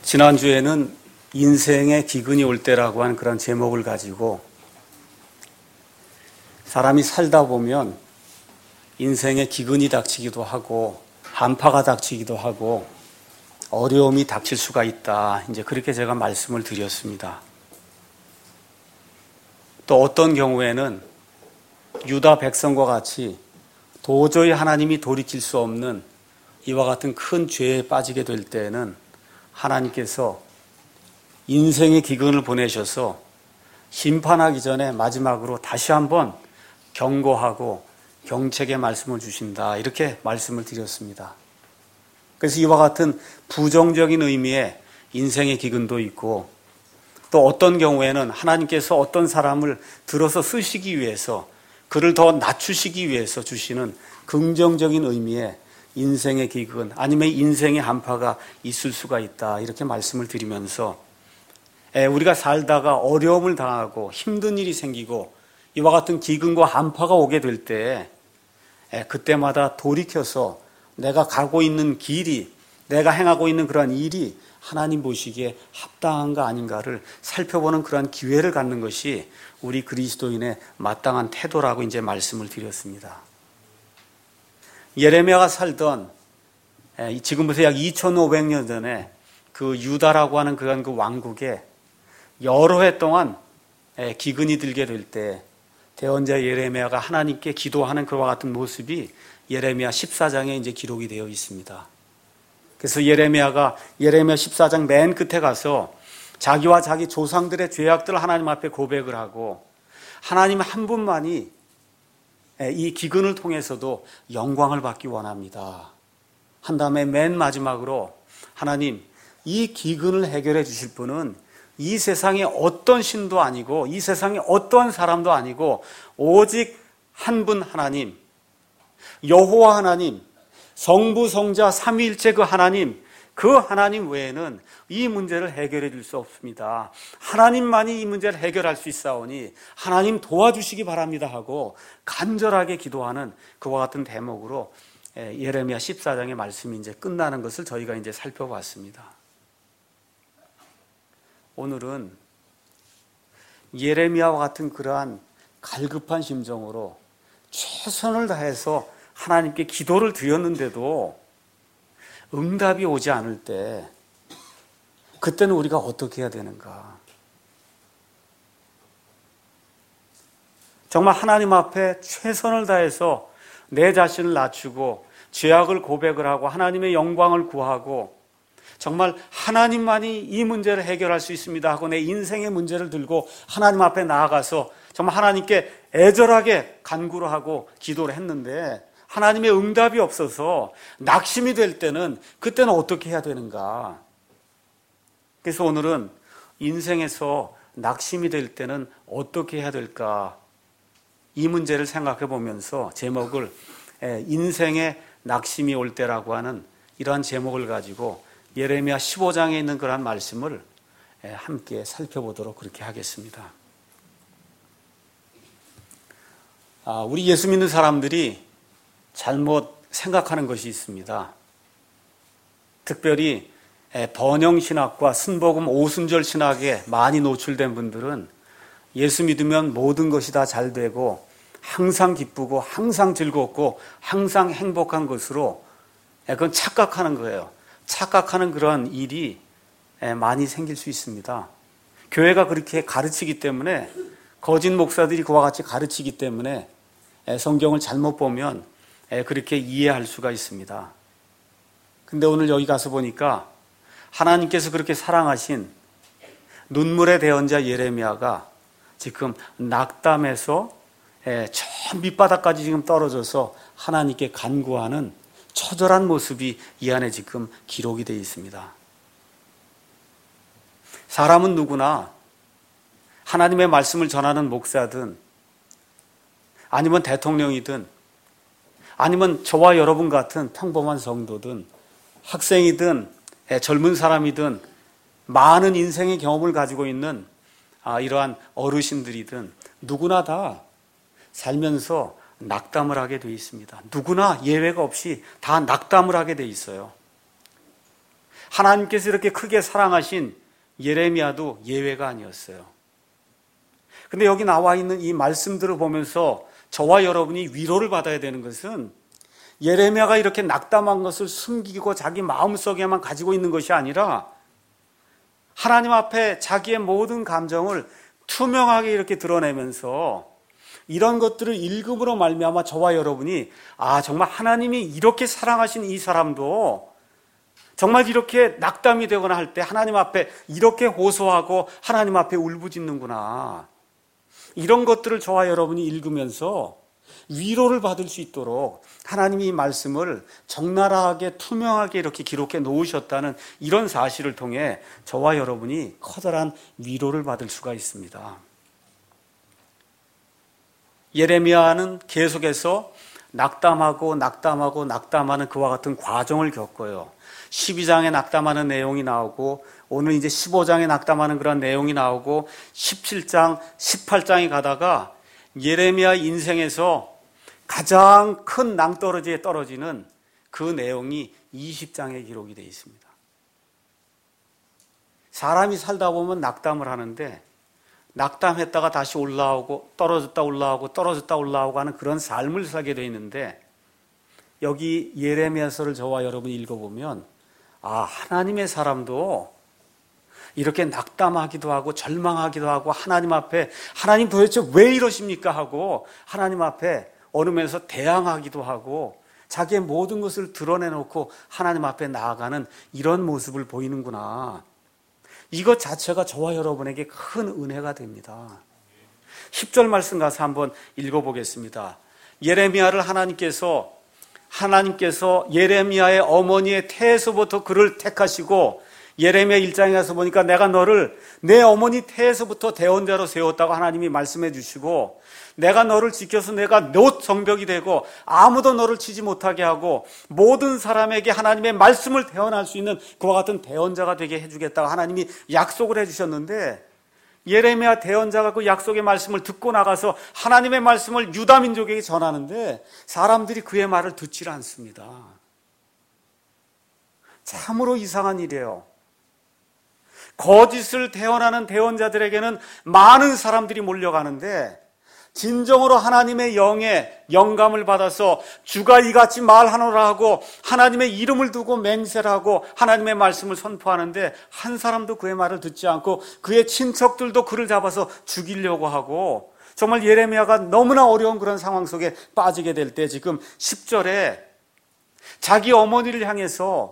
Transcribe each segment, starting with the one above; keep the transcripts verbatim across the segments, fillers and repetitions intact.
지난주에는 인생의 기근이 올 때라고 하는 그런 제목을 가지고 사람이 살다 보면 인생의 기근이 닥치기도 하고 한파가 닥치기도 하고 어려움이 닥칠 수가 있다. 이제 그렇게 제가 말씀을 드렸습니다. 또 어떤 경우에는 유다 백성과 같이 도저히 하나님이 돌이킬 수 없는 이와 같은 큰 죄에 빠지게 될 때에는 하나님께서 인생의 기근을 보내셔서 심판하기 전에 마지막으로 다시 한번 경고하고 경책의 말씀을 주신다. 이렇게 말씀을 드렸습니다. 그래서 이와 같은 부정적인 의미의 인생의 기근도 있고 또 어떤 경우에는 하나님께서 어떤 사람을 들어서 쓰시기 위해서 그를 더 낮추시기 위해서 주시는 긍정적인 의미의 인생의 기근 아니면 인생의 한파가 있을 수가 있다. 이렇게 말씀을 드리면서 우리가 살다가 어려움을 당하고 힘든 일이 생기고 이와 같은 기근과 한파가 오게 될 때 그때마다 돌이켜서 내가 가고 있는 길이 내가 행하고 있는 그러한 일이 하나님 보시기에 합당한가 아닌가를 살펴보는 그러한 기회를 갖는 것이 우리 그리스도인의 마땅한 태도라고 이제 말씀을 드렸습니다. 예레미야가 살던 지금부터 약 이천오백 년 전에 그 유다라고 하는 그런 그 왕국에 여러 해 동안 기근이 들게 될 때 대언자 예레미야가 하나님께 기도하는 그와 같은 모습이 예레미야 십사 장에 이제 기록이 되어 있습니다. 그래서 예레미야가 예레미야 십사 장 맨 끝에 가서 자기와 자기 조상들의 죄악들을 하나님 앞에 고백을 하고 하나님 한 분만이 이 기근을 통해서도 영광을 받기 원합니다. 한 다음에 맨 마지막으로 하나님 이 기근을 해결해 주실 분은 이 세상에 어떤 신도 아니고 이 세상에 어떤 사람도 아니고 오직 한 분 하나님 여호와 하나님 성부 성자 삼위일체 그 하나님 그 하나님 외에는 이 문제를 해결해 줄 수 없습니다. 하나님만이 이 문제를 해결할 수 있사오니 하나님 도와주시기 바랍니다 하고 간절하게 기도하는 그와 같은 대목으로 예레미야 십사 장의 말씀이 이제 끝나는 것을 저희가 이제 살펴봤습니다. 오늘은 예레미야와 같은 그러한 갈급한 심정으로 최선을 다해서 하나님께 기도를 드렸는데도 응답이 오지 않을 때 그때는 우리가 어떻게 해야 되는가? 정말 하나님 앞에 최선을 다해서 내 자신을 낮추고 죄악을 고백을 하고 하나님의 영광을 구하고 정말 하나님만이 이 문제를 해결할 수 있습니다 하고 내 인생의 문제를 들고 하나님 앞에 나아가서 정말 하나님께 애절하게 간구를 하고 기도를 했는데 하나님의 응답이 없어서 낙심이 될 때는 그때는 어떻게 해야 되는가? 그래서 오늘은 인생에서 낙심이 될 때는 어떻게 해야 될까? 이 문제를 생각해 보면서 제목을 인생의 낙심이 올 때라고 하는 이러한 제목을 가지고 예레미야 십오 장에 있는 그러한 말씀을 함께 살펴보도록 그렇게 하겠습니다. 아, 우리 예수 믿는 사람들이 잘못 생각하는 것이 있습니다. 특별히 번영신학과 순복음 오순절 신학에 많이 노출된 분들은 예수 믿으면 모든 것이 다 잘 되고 항상 기쁘고 항상 즐겁고 항상 행복한 것으로 그건 착각하는 거예요. 착각하는 그런 일이 많이 생길 수 있습니다. 교회가 그렇게 가르치기 때문에 거짓 목사들이 그와 같이 가르치기 때문에 성경을 잘못 보면 그렇게 이해할 수가 있습니다. 근데 오늘 여기 가서 보니까 하나님께서 그렇게 사랑하신 눈물의 대언자 예레미야가 지금 낙담해서 저 밑바닥까지 지금 떨어져서 하나님께 간구하는 처절한 모습이 이 안에 지금 기록이 되어 있습니다. 사람은 누구나 하나님의 말씀을 전하는 목사든 아니면 대통령이든 아니면 저와 여러분 같은 평범한 성도든 학생이든 젊은 사람이든 많은 인생의 경험을 가지고 있는 이러한 어르신들이든 누구나 다 살면서 낙담을 하게 되어 있습니다. 누구나 예외가 없이 다 낙담을 하게 되어 있어요. 하나님께서 이렇게 크게 사랑하신 예레미야도 예외가 아니었어요. 근데 여기 나와 있는 이 말씀들을 보면서 저와 여러분이 위로를 받아야 되는 것은 예레미야가 이렇게 낙담한 것을 숨기고 자기 마음속에만 가지고 있는 것이 아니라 하나님 앞에 자기의 모든 감정을 투명하게 이렇게 드러내면서 이런 것들을 읽음으로 말미암아 저와 여러분이 아 정말 하나님이 이렇게 사랑하신 이 사람도 정말 이렇게 낙담이 되거나 할 때 하나님 앞에 이렇게 호소하고 하나님 앞에 울부짖는구나. 이런 것들을 저와 여러분이 읽으면서 위로를 받을 수 있도록 하나님이 이 말씀을 적나라하게 투명하게 이렇게 기록해 놓으셨다는 이런 사실을 통해 저와 여러분이 커다란 위로를 받을 수가 있습니다. 예레미야는 계속해서 낙담하고 낙담하고 낙담하는 그와 같은 과정을 겪어요. 십이 장에 낙담하는 내용이 나오고 오늘 이제 십오 장에 낙담하는 그런 내용이 나오고 십칠 장, 십팔 장에 가다가 예레미야 인생에서 가장 큰 낭떠러지에 떨어지는 그 내용이 이십 장에 기록이 되어 있습니다. 사람이 살다 보면 낙담을 하는데 낙담했다가 다시 올라오고 떨어졌다 올라오고 떨어졌다 올라오고 하는 그런 삶을 살게 되어 있는데 여기 예레미야서를 저와 여러분이 읽어보면 아 하나님의 사람도 이렇게 낙담하기도 하고 절망하기도 하고 하나님 앞에 하나님 도대체 왜 이러십니까 하고 하나님 앞에 얼으면서 대항하기도 하고 자기의 모든 것을 드러내놓고 하나님 앞에 나아가는 이런 모습을 보이는구나. 이것 자체가 저와 여러분에게 큰 은혜가 됩니다. 십 절 말씀 가서 한번 읽어보겠습니다. 예레미야를 하나님께서 하나님께서 예레미야의 어머니의 태에서부터 그를 택하시고 예레미야 일 장에 가서 보니까 내가 너를 내 어머니 태에서부터 대언자로 세웠다고 하나님이 말씀해 주시고 내가 너를 지켜서 내가 너 성벽이 되고 아무도 너를 치지 못하게 하고 모든 사람에게 하나님의 말씀을 대언할 수 있는 그와 같은 대언자가 되게 해주겠다고 하나님이 약속을 해주셨는데 예레미야 대언자가 그 약속의 말씀을 듣고 나가서 하나님의 말씀을 유다 민족에게 전하는데 사람들이 그의 말을 듣지 않습니다. 참으로 이상한 일이에요. 거짓을 대언하는 대언자들에게는 많은 사람들이 몰려가는데 진정으로 하나님의 영에 영감을 받아서 주가 이같이 말하노라 하고 하나님의 이름을 두고 맹세를 하고 하나님의 말씀을 선포하는데 한 사람도 그의 말을 듣지 않고 그의 친척들도 그를 잡아서 죽이려고 하고 정말 예레미야가 너무나 어려운 그런 상황 속에 빠지게 될 때 지금 십 절에 자기 어머니를 향해서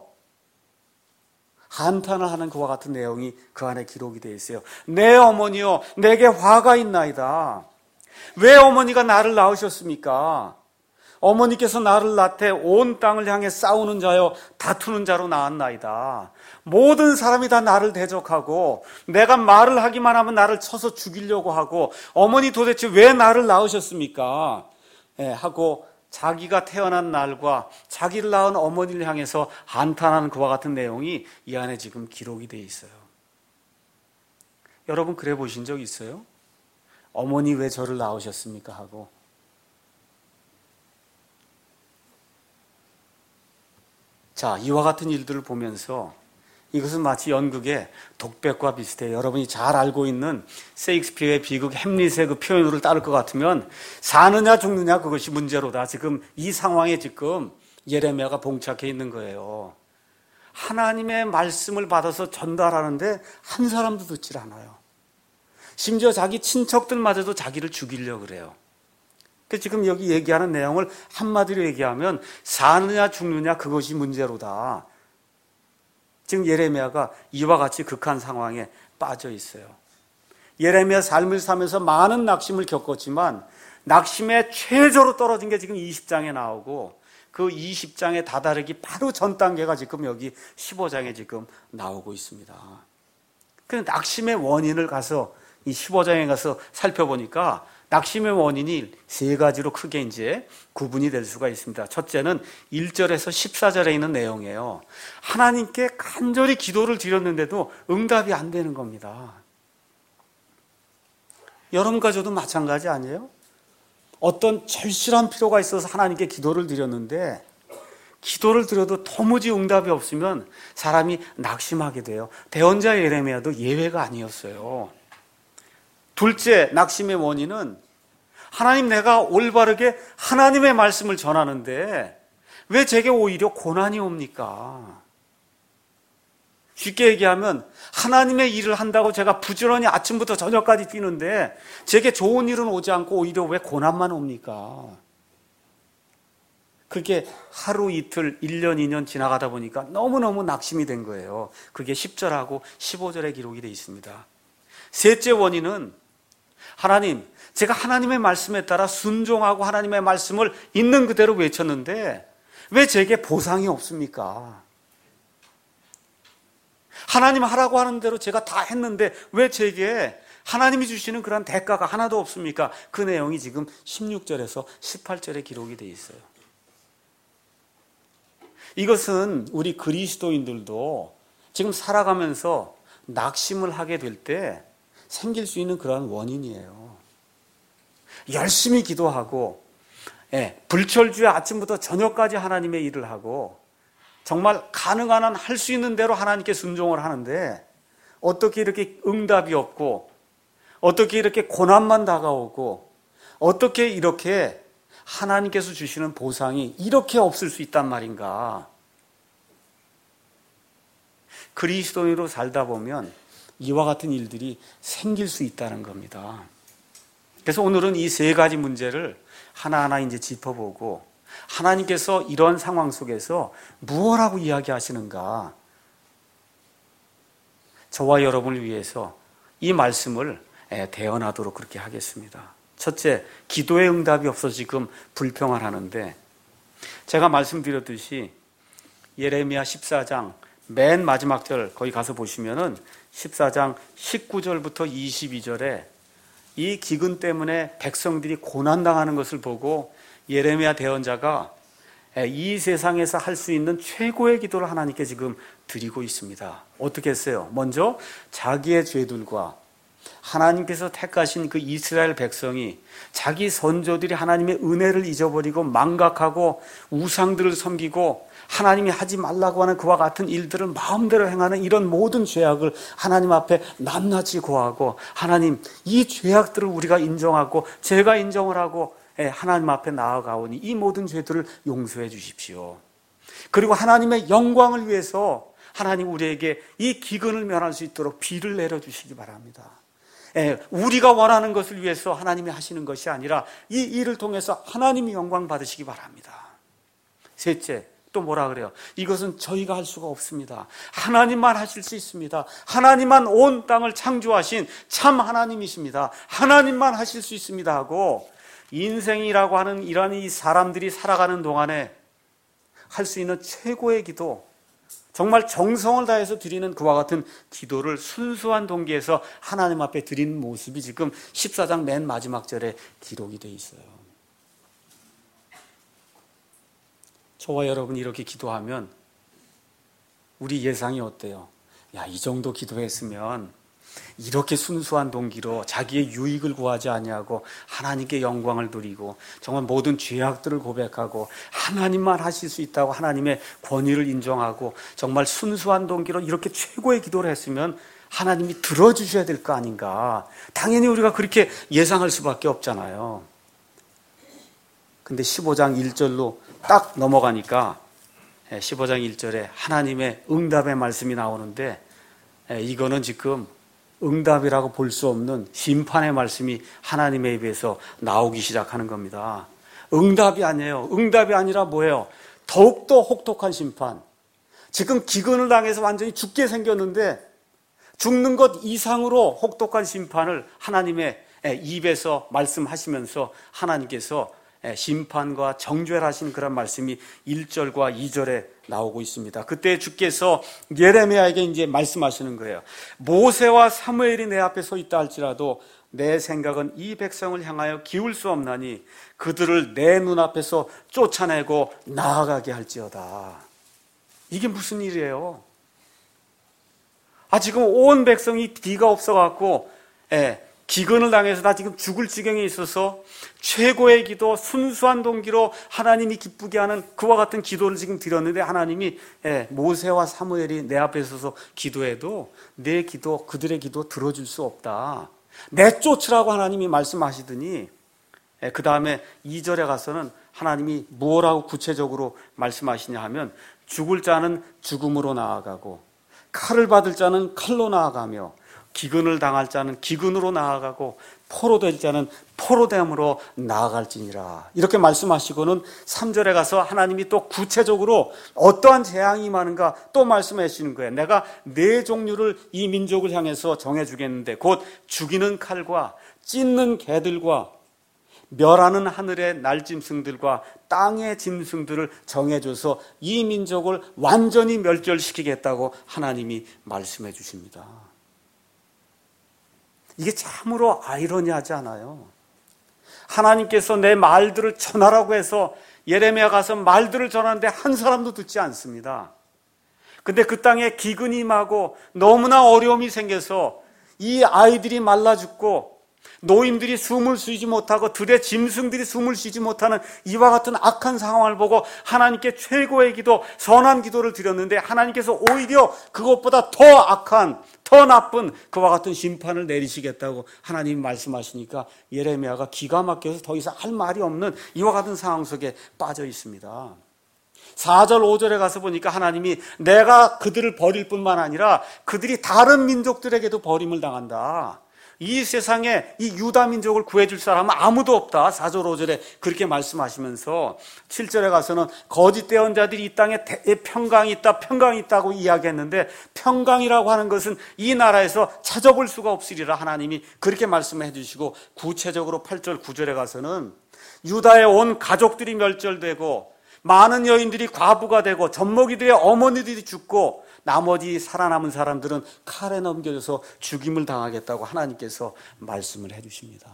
한탄을 하는 그와 같은 내용이 그 안에 기록이 되어 있어요. 내 어머니여 내게 화가 있나이다. 왜 어머니가 나를 낳으셨습니까? 어머니께서 나를 낳되 온 땅을 향해 싸우는 자여 다투는 자로 낳았나이다. 모든 사람이 다 나를 대적하고 내가 말을 하기만 하면 나를 쳐서 죽이려고 하고 어머니 도대체 왜 나를 낳으셨습니까? 예, 하고 자기가 태어난 날과 자기를 낳은 어머니를 향해서 한탄하는 그와 같은 내용이 이 안에 지금 기록이 되어 있어요. 여러분 그래 보신 적 있어요? 어머니 왜 저를 낳으셨습니까? 하고 자 이와 같은 일들을 보면서 이것은 마치 연극의 독백과 비슷해요. 여러분이 잘 알고 있는 셰익스피어의 비극 햄릿의 그 표현으로 따를 것 같으면 사느냐 죽느냐 그것이 문제로다. 지금 이 상황에 지금 예레미야가 봉착해 있는 거예요. 하나님의 말씀을 받아서 전달하는데 한 사람도 듣질 않아요. 심지어 자기 친척들마저도 자기를 죽이려고 그래요. 그래서 지금 여기 얘기하는 내용을 한마디로 얘기하면 사느냐 죽느냐 그것이 문제로다. 지금 예레미야가 이와 같이 극한 상황에 빠져 있어요. 예레미야 삶을 살면서 많은 낙심을 겪었지만 낙심의 최저로 떨어진 게 지금 이십 장에 나오고 그 이십 장에 다다르기 바로 전 단계가 지금 여기 십오 장에 지금 나오고 있습니다. 그 낙심의 원인을 가서 이 십오 장에 가서 살펴보니까 낙심의 원인이 세 가지로 크게 이제 구분이 될 수가 있습니다. 첫째는 일 절에서 십사 절에 있는 내용이에요. 하나님께 간절히 기도를 드렸는데도 응답이 안 되는 겁니다. 여러분과 저도 마찬가지 아니에요? 어떤 절실한 필요가 있어서 하나님께 기도를 드렸는데 기도를 드려도 도무지 응답이 없으면 사람이 낙심하게 돼요. 대언자 예레미야도 예외가 아니었어요. 둘째 낙심의 원인은 하나님, 내가 올바르게 하나님의 말씀을 전하는데 왜 제게 오히려 고난이 옵니까? 쉽게 얘기하면 하나님의 일을 한다고 제가 부지런히 아침부터 저녁까지 뛰는데 제게 좋은 일은 오지 않고 오히려 왜 고난만 옵니까? 그게 하루 이틀 일 년 이 년 지나가다 보니까 너무너무 낙심이 된 거예요. 그게 십 절하고 십오 절에 기록이 되어 있습니다. 셋째 원인은 하나님, 제가 하나님의 말씀에 따라 순종하고 하나님의 말씀을 있는 그대로 외쳤는데 왜 제게 보상이 없습니까? 하나님 하라고 하는 대로 제가 다 했는데 왜 제게 하나님이 주시는 그런 대가가 하나도 없습니까? 그 내용이 지금 십육 절에서 십팔 절에 기록이 되어 있어요. 이것은 우리 그리스도인들도 지금 살아가면서 낙심을 하게 될 때 생길 수 있는 그런 원인이에요. 열심히 기도하고, 예, 불철주야 아침부터 저녁까지 하나님의 일을 하고 정말 가능한 한 할 수 있는 대로 하나님께 순종을 하는데 어떻게 이렇게 응답이 없고 어떻게 이렇게 고난만 다가오고 어떻게 이렇게 하나님께서 주시는 보상이 이렇게 없을 수 있단 말인가? 그리스도인으로 살다 보면 이와 같은 일들이 생길 수 있다는 겁니다. 그래서 오늘은 이 세 가지 문제를 하나하나 이제 짚어보고 하나님께서 이런 상황 속에서 무엇라고 이야기하시는가? 저와 여러분을 위해서 이 말씀을 대언하도록 그렇게 하겠습니다. 첫째, 기도의 응답이 없어 지금 불평하는데 제가 말씀드렸듯이 예레미야 십사 장 맨 마지막 절 거기 가서 보시면은 십사 장 십구 절부터 이십이 절에 이 기근 때문에 백성들이 고난당하는 것을 보고 예레미야 대언자가 이 세상에서 할 수 있는 최고의 기도를 하나님께 지금 드리고 있습니다. 어떻게 했어요? 먼저 자기의 죄들과 하나님께서 택하신 그 이스라엘 백성이 자기 선조들이 하나님의 은혜를 잊어버리고 망각하고 우상들을 섬기고 하나님이 하지 말라고 하는 그와 같은 일들을 마음대로 행하는 이런 모든 죄악을 하나님 앞에 낱낱이 고하고 하나님, 이 죄악들을 우리가 인정하고 제가 인정을 하고 하나님 앞에 나아가오니 이 모든 죄들을 용서해 주십시오. 그리고 하나님의 영광을 위해서 하나님 우리에게 이 기근을 면할 수 있도록 비를 내려주시기 바랍니다. 우리가 원하는 것을 위해서 하나님이 하시는 것이 아니라 이 일을 통해서 하나님이 영광 받으시기 바랍니다. 셋째, 또 뭐라 그래요? 이것은 저희가 할 수가 없습니다. 하나님만 하실 수 있습니다. 하나님만 온 땅을 창조하신 참 하나님이십니다. 하나님만 하실 수 있습니다 하고 인생이라고 하는 이런 이 사람들이 살아가는 동안에 할 수 있는 최고의 기도, 정말 정성을 다해서 드리는 그와 같은 기도를 순수한 동기에서 하나님 앞에 드리는 모습이 지금 십사 장 맨 마지막 절에 기록이 되어 있어요. 저와 여러분이 이렇게 기도하면 우리 예상이 어때요? 야, 이 정도 기도했으면 이렇게 순수한 동기로 자기의 유익을 구하지 아니하고 하나님께 영광을 드리고 정말 모든 죄악들을 고백하고 하나님만 하실 수 있다고 하나님의 권위를 인정하고 정말 순수한 동기로 이렇게 최고의 기도를 했으면 하나님이 들어주셔야 될 거 아닌가? 당연히 우리가 그렇게 예상할 수밖에 없잖아요. 근데 십오 장 일 절로 딱 넘어가니까 십오 장 일 절에 하나님의 응답의 말씀이 나오는데 이거는 지금 응답이라고 볼 수 없는 심판의 말씀이 하나님의 입에서 나오기 시작하는 겁니다. 응답이 아니에요. 응답이 아니라 뭐예요? 더욱더 혹독한 심판. 지금 기근을 당해서 완전히 죽게 생겼는데 죽는 것 이상으로 혹독한 심판을 하나님의 입에서 말씀하시면서 하나님께서 심판과 정죄하신 그런 말씀이 일 절과 이 절에 나오고 있습니다. 그때 주께서 예레미야에게 이제 말씀하시는 거예요. 모세와 사무엘이 내 앞에 서 있다 할지라도 내 생각은 이 백성을 향하여 기울 수 없나니 그들을 내 눈앞에서 쫓아내고 나아가게 할지어다. 이게 무슨 일이에요? 아, 지금 온 백성이 비가 없어갖고 예, 기근을 당해서 나 지금 죽을 지경에 있어서 최고의 기도, 순수한 동기로 하나님이 기쁘게 하는 그와 같은 기도를 지금 드렸는데 하나님이 모세와 사무엘이 내 앞에 서서 기도해도 내 기도, 그들의 기도 들어줄 수 없다. 내쫓으라고 하나님이 말씀하시더니 그 다음에 이 절에 가서는 하나님이 뭐라고 구체적으로 말씀하시냐 하면 죽을 자는 죽음으로 나아가고 칼을 받을 자는 칼로 나아가며 기근을 당할 자는 기근으로 나아가고 포로될 자는 포로됨으로 나아갈지니라. 이렇게 말씀하시고는 삼 절에 가서 하나님이 또 구체적으로 어떠한 재앙이 임하는가 또 말씀하시는 거예요. 내가 네 종류를 이 민족을 향해서 정해주겠는데 곧 죽이는 칼과 찢는 개들과 멸하는 하늘의 날짐승들과 땅의 짐승들을 정해줘서 이 민족을 완전히 멸절시키겠다고 하나님이 말씀해 주십니다. 이게 참으로 아이러니하지 않아요? 하나님께서 내 말들을 전하라고 해서 예레미야 가서 말들을 전하는데 한 사람도 듣지 않습니다. 근데 그 땅에 기근이 임하고 너무나 어려움이 생겨서 이 아이들이 말라 죽고 노인들이 숨을 쉬지 못하고 들의 짐승들이 숨을 쉬지 못하는 이와 같은 악한 상황을 보고 하나님께 최고의 기도, 선한 기도를 드렸는데 하나님께서 오히려 그것보다 더 악한, 더 나쁜 그와 같은 심판을 내리시겠다고 하나님이 말씀하시니까 예레미야가 기가 막혀서 더 이상 할 말이 없는 이와 같은 상황 속에 빠져 있습니다. 사 절 오 절에 가서 보니까 하나님이 내가 그들을 버릴 뿐만 아니라 그들이 다른 민족들에게도 버림을 당한다. 이 세상에 이 유다 민족을 구해줄 사람은 아무도 없다. 사 절 오 절에 그렇게 말씀하시면서 칠 절에 가서는 거짓 대언자들이 이 땅에 평강이 있다 평강이 있다고 이야기했는데 평강이라고 하는 것은 이 나라에서 찾아볼 수가 없으리라 하나님이 그렇게 말씀해 주시고 구체적으로 팔 절 구 절에 가서는 유다의 온 가족들이 멸절되고 많은 여인들이 과부가 되고 젖먹이들의 어머니들이 죽고 나머지 살아남은 사람들은 칼에 넘겨져서 죽임을 당하겠다고 하나님께서 말씀을 해주십니다.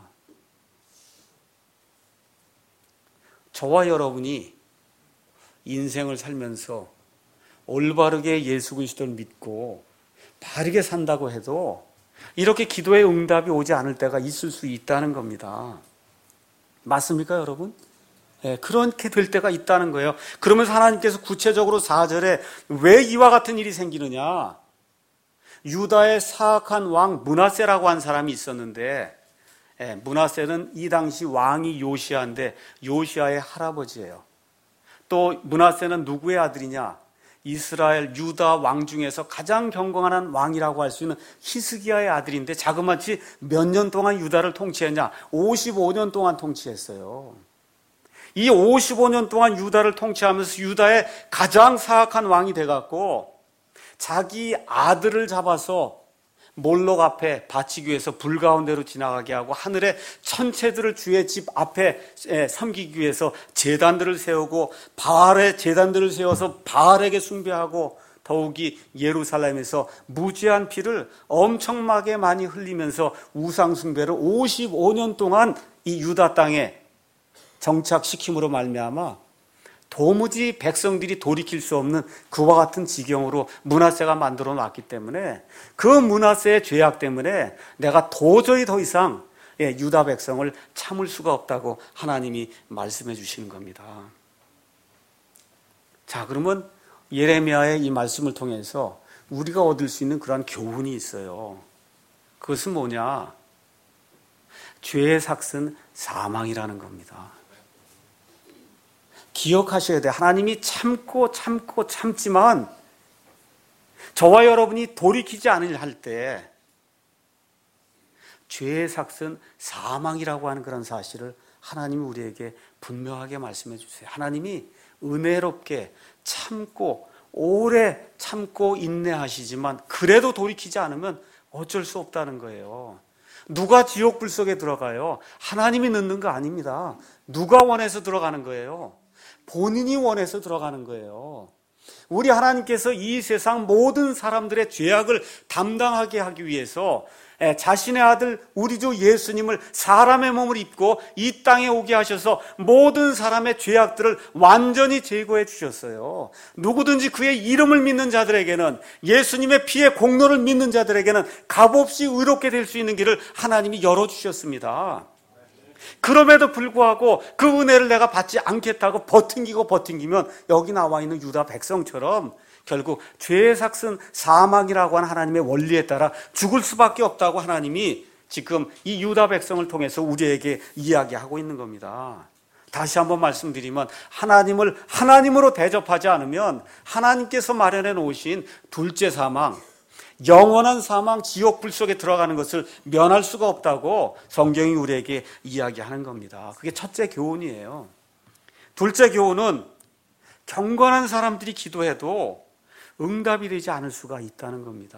저와 여러분이 인생을 살면서 올바르게 예수 그리스도를 믿고 바르게 산다고 해도 이렇게 기도의 응답이 오지 않을 때가 있을 수 있다는 겁니다. 맞습니까, 여러분? 네, 그렇게 될 때가 있다는 거예요. 그러면서 하나님께서 구체적으로 사 절에 왜 이와 같은 일이 생기느냐? 유다의 사악한 왕 므낫세라고 한 사람이 있었는데 예, 므낫세는 이 당시 왕이 요시아인데 요시아의 할아버지예요. 또 므낫세는 누구의 아들이냐? 이스라엘 유다 왕 중에서 가장 경건한 왕이라고 할 수 있는 히스기야의 아들인데 자그마치 몇 년 동안 유다를 통치했냐? 오십오 년 동안 통치했어요. 이 오십오 년 동안 유다를 통치하면서 유다의 가장 사악한 왕이 돼갖고 자기 아들을 잡아서 몰록 앞에 바치기 위해서 불 가운데로 지나가게 하고 하늘의 천체들을 주의 집 앞에 섬기기 위해서 제단들을 세우고 바알의 제단들을 세워서 바알에게 숭배하고 더욱이 예루살렘에서 무죄한 피를 엄청나게 많이 흘리면서 우상 숭배를 오십오 년 동안 이 유다 땅에 정착시킴으로 말미암아 도무지 백성들이 돌이킬 수 없는 그와 같은 지경으로 므낫세가 만들어 놨기 때문에 그 므낫세의 죄악 때문에 내가 도저히 더 이상 유다 백성을 참을 수가 없다고 하나님이 말씀해 주시는 겁니다. 자, 그러면 예레미야의 이 말씀을 통해서 우리가 얻을 수 있는 그러한 교훈이 있어요. 그것은 뭐냐? 죄의 삭은 사망이라는 겁니다. 기억하셔야 돼요. 하나님이 참고 참고 참지만 저와 여러분이 돌이키지 않으려 할 때 죄의 삭은 사망이라고 하는 그런 사실을 하나님이 우리에게 분명하게 말씀해 주세요. 하나님이 은혜롭게 참고 오래 참고 인내하시지만 그래도 돌이키지 않으면 어쩔 수 없다는 거예요. 누가 지옥 불 속에 들어가요? 하나님이 넣는 거 아닙니다. 누가 원해서 들어가는 거예요? 본인이 원해서 들어가는 거예요. 우리 하나님께서 이 세상 모든 사람들의 죄악을 담당하게 하기 위해서 자신의 아들 우리 주 예수님을 사람의 몸을 입고 이 땅에 오게 하셔서 모든 사람의 죄악들을 완전히 제거해 주셨어요. 누구든지 그의 이름을 믿는 자들에게는, 예수님의 피의 공로를 믿는 자들에게는 값없이 의롭게 될 수 있는 길을 하나님이 열어주셨습니다. 그럼에도 불구하고 그 은혜를 내가 받지 않겠다고 버팅기고 버팅기면 여기 나와 있는 유다 백성처럼 결국 죄의 삭슨 사망이라고 하는 하나님의 원리에 따라 죽을 수밖에 없다고 하나님이 지금 이 유다 백성을 통해서 우리에게 이야기하고 있는 겁니다. 다시 한번 말씀드리면, 하나님을 하나님으로 대접하지 않으면 하나님께서 마련해 놓으신 둘째 사망, 영원한 사망, 지옥 불 속에 들어가는 것을 면할 수가 없다고 성경이 우리에게 이야기하는 겁니다. 그게 첫째 교훈이에요. 둘째 교훈은 경건한 사람들이 기도해도 응답이 되지 않을 수가 있다는 겁니다.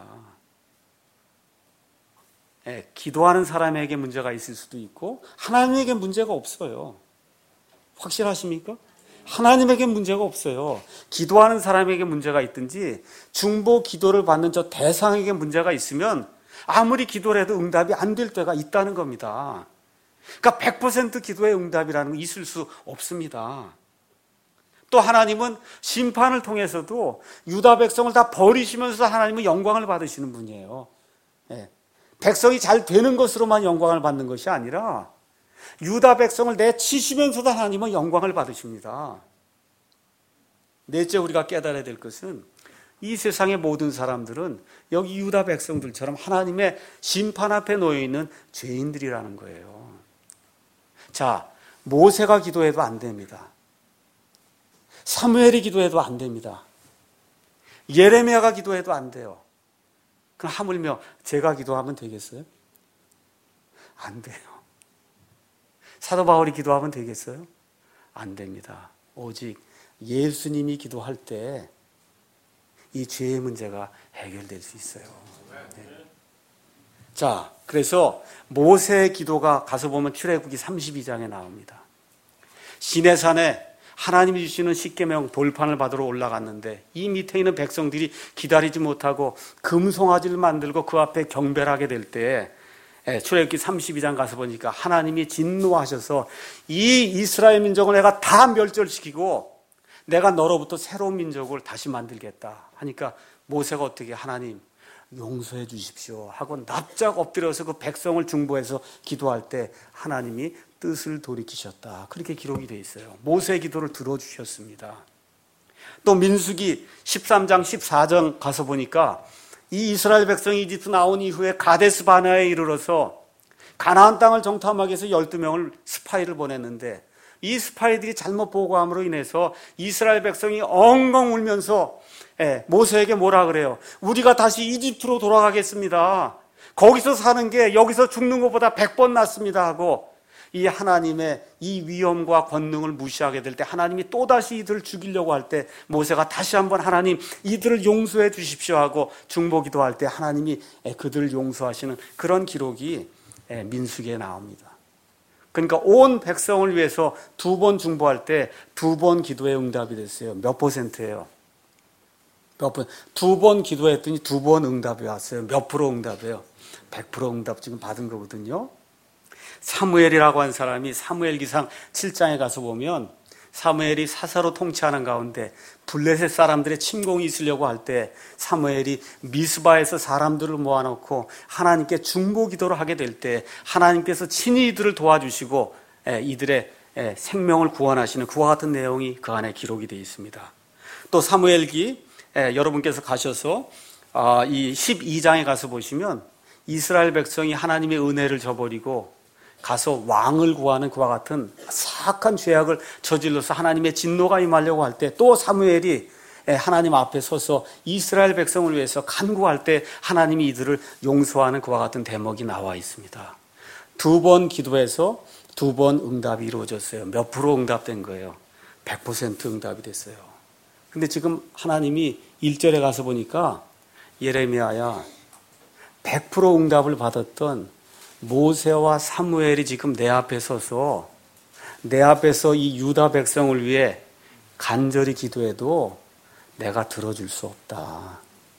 예, 기도하는 사람에게 문제가 있을 수도 있고 하나님에게 문제가 없어요. 확실하십니까? 하나님에게 문제가 없어요. 기도하는 사람에게 문제가 있든지 중보 기도를 받는 저 대상에게 문제가 있으면 아무리 기도를 해도 응답이 안 될 때가 있다는 겁니다. 그러니까 백 퍼센트 기도의 응답이라는 거 있을 수 없습니다. 또 하나님은 심판을 통해서도 유다 백성을 다 버리시면서 하나님은 영광을 받으시는 분이에요. 예. 백성이 잘 되는 것으로만 영광을 받는 것이 아니라 유다 백성을 내치시면서도 하나님은 영광을 받으십니다. 넷째, 우리가 깨달아야 될 것은 이 세상의 모든 사람들은 여기 유다 백성들처럼 하나님의 심판 앞에 놓여있는 죄인들이라는 거예요. 자, 모세가 기도해도 안 됩니다. 사무엘이 기도해도 안 됩니다. 예레미야가 기도해도 안 돼요. 그럼 하물며 제가 기도하면 되겠어요? 안 돼요. 사도 바울이 기도하면 되겠어요? 안 됩니다. 오직 예수님이 기도할 때 이 죄의 문제가 해결될 수 있어요. 네. 자, 그래서 모세의 기도가 가서 보면 출애굽기 삼십이 장에 나옵니다. 시내산에 하나님이 주시는 십계명 돌판을 받으러 올라갔는데 이 밑에 있는 백성들이 기다리지 못하고 금송아지를 만들고 그 앞에 경배를 하게 될 때 출애굽기 삼십이 장 가서 보니까 하나님이 진노하셔서 이 이스라엘 민족을 내가 다 멸절시키고 내가 너로부터 새로운 민족을 다시 만들겠다 하니까 모세가 어떻게, 하나님 용서해 주십시오 하고 납작 엎드려서 그 백성을 중보해서 기도할 때 하나님이 뜻을 돌이키셨다. 그렇게 기록이 되어 있어요. 모세의 기도를 들어주셨습니다. 또 민수기 십삼 장 십사 장 가서 보니까 이 이스라엘 백성이 이집트 나온 이후에 가데스 바네아에 이르러서 가나안 땅을 정탐하기 위해서 열두 명을 스파이를 보냈는데 이 스파이들이 잘못 보고함으로 인해서 이스라엘 백성이 엉엉 울면서 모세에게 뭐라 그래요? 우리가 다시 이집트로 돌아가겠습니다. 거기서 사는 게 여기서 죽는 것보다 백 번 낫습니다 하고 이 하나님의 이 위엄과 권능을 무시하게 될 때 하나님이 또다시 이들을 죽이려고 할 때 모세가 다시 한번 하나님 이들을 용서해 주십시오 하고 중보기도할 때 하나님이 그들을 용서하시는 그런 기록이 민수기에 나옵니다. 그러니까 온 백성을 위해서 두 번 중보할 때 두 번 기도에 응답이 됐어요. 몇 퍼센트예요? 몇 번? 두 번 기도했더니 두 번 응답이 왔어요. 몇 프로 응답이에요? 백 퍼센트 응답 지금 받은 거거든요. 사무엘이라고 한 사람이 사무엘기상 칠 장에 가서 보면 사무엘이 사사로 통치하는 가운데 블레셋 사람들의 침공이 있으려고 할 때 사무엘이 미스바에서 사람들을 모아놓고 하나님께 중보기도를 하게 될 때 하나님께서 친히 이들을 도와주시고 이들의 생명을 구원하시는 그와 같은 내용이 그 안에 기록이 되어 있습니다. 또 사무엘기 여러분께서 가셔서 이 십이 장에 가서 보시면 이스라엘 백성이 하나님의 은혜를 저버리고 가서 왕을 구하는 그와 같은 사악한 죄악을 저질러서 하나님의 진노가 임하려고 할 때 또 사무엘이 하나님 앞에 서서 이스라엘 백성을 위해서 간구할 때 하나님이 이들을 용서하는 그와 같은 대목이 나와 있습니다. 두 번 기도해서 두 번 응답이 이루어졌어요. 몇 프로 응답된 거예요? 백 퍼센트 응답이 됐어요. 근데 지금 하나님이 일 절에 가서 보니까 예레미야야 백 퍼센트 응답을 받았던 모세와 사무엘이 지금 내 앞에 서서 내 앞에서 이 유다 백성을 위해 간절히 기도해도 내가 들어줄 수 없다.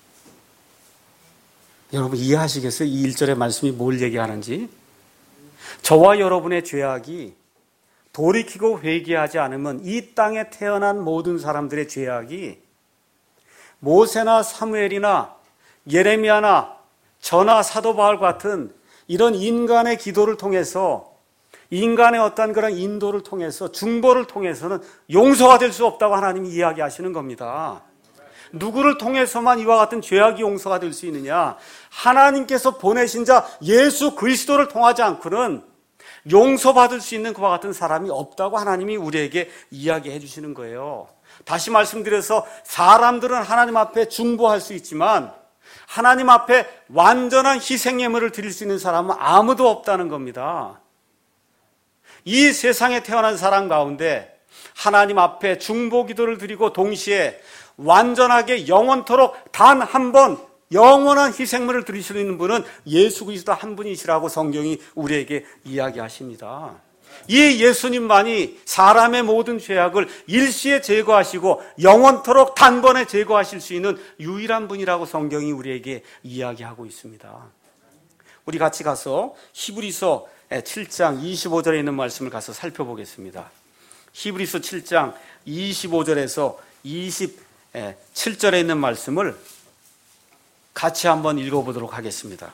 여러분 이해하시겠어요? 이 일 절의 말씀이 뭘 얘기하는지? 저와 여러분의 죄악이 돌이키고 회개하지 않으면 이 땅에 태어난 모든 사람들의 죄악이 모세나 사무엘이나 예레미야나 저나 사도 바울 같은 이런 인간의 기도를 통해서, 인간의 어떤 그런 인도를 통해서, 중보를 통해서는 용서가 될 수 없다고 하나님이 이야기하시는 겁니다. 누구를 통해서만 이와 같은 죄악이 용서가 될 수 있느냐? 하나님께서 보내신 자 예수 그리스도를 통하지 않고는 용서받을 수 있는 그와 같은 사람이 없다고 하나님이 우리에게 이야기해 주시는 거예요. 다시 말씀드려서 사람들은 하나님 앞에 중보할 수 있지만 하나님 앞에 완전한 희생 예물을 드릴 수 있는 사람은 아무도 없다는 겁니다. 이 세상에 태어난 사람 가운데 하나님 앞에 중보 기도를 드리고 동시에 완전하게 영원토록 단 한 번 영원한 희생물을 드릴 수 있는 분은 예수 그리스도 한 분이시라고 성경이 우리에게 이야기하십니다. 이 예수님만이 사람의 모든 죄악을 일시에 제거하시고 영원토록 단번에 제거하실 수 있는 유일한 분이라고 성경이 우리에게 이야기하고 있습니다. 우리 같이 가서 히브리서 칠 장 이십오 절에 있는 말씀을 가서 살펴보겠습니다. 히브리서 칠 장 이십오 절에서 이십칠 절에 있는 말씀을 같이 한번 읽어보도록 하겠습니다.